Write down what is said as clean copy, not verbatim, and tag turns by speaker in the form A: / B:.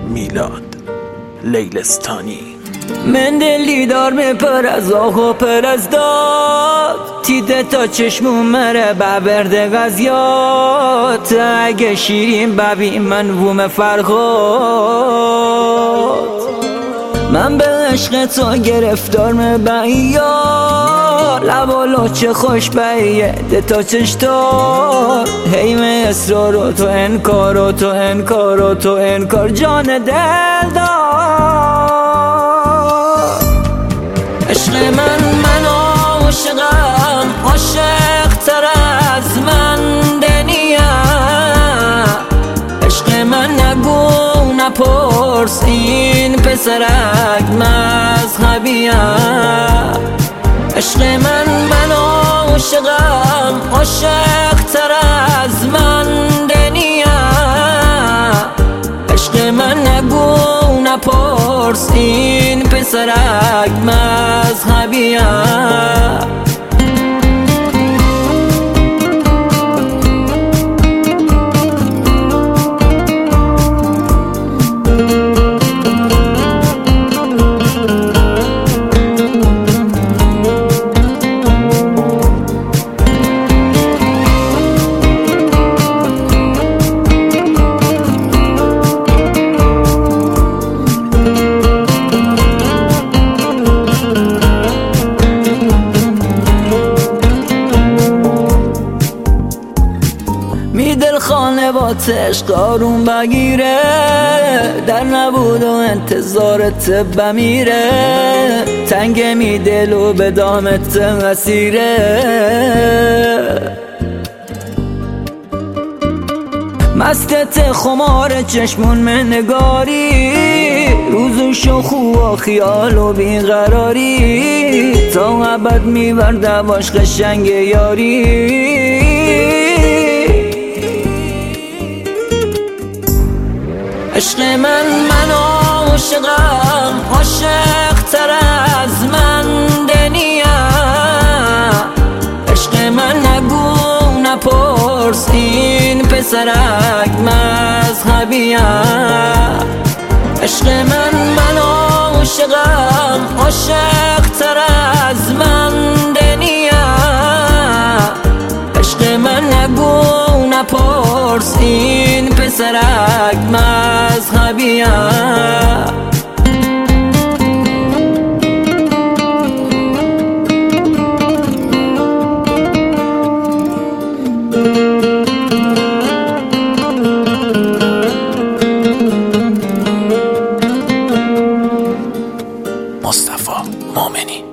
A: میلاد لیلستانی.
B: من دلی دار می پر از آه و پر از داد، تیده تا چشمون مره برده غزیات. اگه شیرین ببین من ووم فرخات، من به عشق تو گرفتار مبعیار. لبالا چه خوش بیه ده تا چشتار، حیم اصرار و تو انکار و تو انکار و تو انکار جان دل دار. عشق من عاشقم، عاشق تر از من دنیا. عشق من نگو نپرس این پسرک مذهبیه. عشق من عاشقم، عاشق تر از من دنیا. عشق من نگو نپرس این پسرک مذهبیه. دل خانه با عشق آروم بگیره، در نبود و انتظارت بمیره. تنگ می دل و به دامت مسیره. مستت خمار چشمون من نگاری، روزو شوخو و خیال و بیقراری. تا ابد میبرده باش قشنگ یاری. عشق من عاشقم، عاشق تر از من دنیا. عشق من نگو نپرس این پسرک مذهبیه. عشق من عاشقم، عاشق تر از من دنیا. عشق من نگو نپرس این پسرک مذهبیه.
A: مصطفی مومنی.